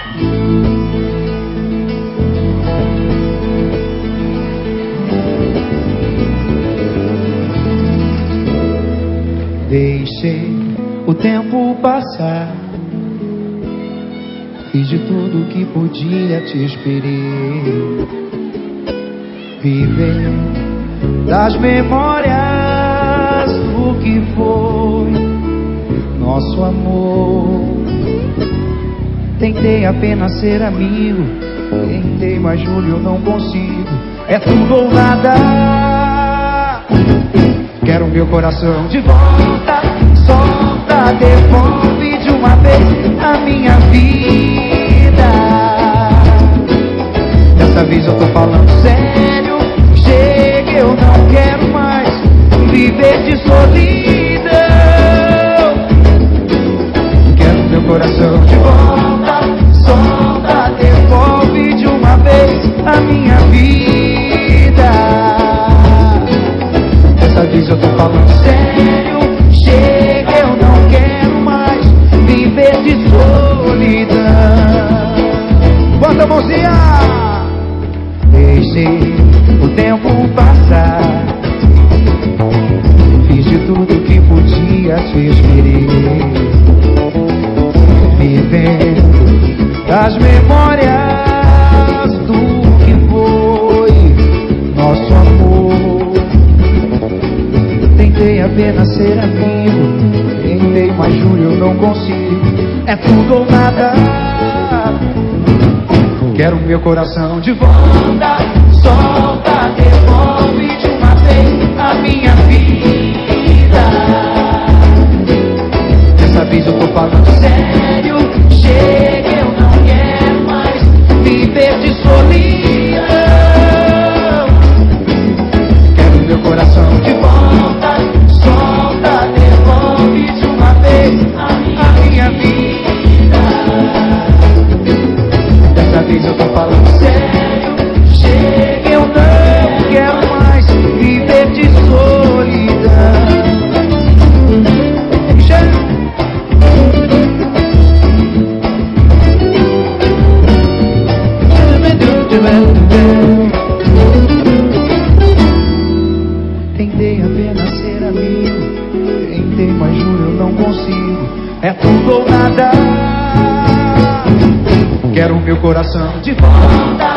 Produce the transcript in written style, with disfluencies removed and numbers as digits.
Deixei o tempo passar, fiz de tudo que podia, te esperei. Viver das memórias do que foi nosso amor. Tentei apenas ser amigo, tentei, mas juro eu não consigo. É tudo ou nada. Quero meu coração de volta, solta, devolve de uma vez a minha vida. Dessa vez eu tô falando sério, chega, eu não quero mais viver de solidão. Quero meu coração de volta, solta, devolve de uma vez a minha vida. Dessa vez eu tô falando sério, chega, eu não quero mais viver de solidão. Bota a mãozinha! Deixei o tempo passar, fiz de tudo que podia, te esperei. Vivendo das memórias do que foi nosso amor. Tentei apenas ser amigo, tentei, mas juro eu não consigo. É tudo ou nada. Quero meu coração de volta, solta, devolve de uma vez a minha vida. Dessa vez eu tô falando sério, chega, eu não quero mais viver de solidão. Quero meu coração de volta, solta, devolve de uma vez a minha vida. Dessa vez eu tô falando sério, chega, eu não quero mais viver de solidão. Tentei apenas ser amigo, tentei, mas juro eu não consigo. É tudo ou nada. Quero meu coração de volta,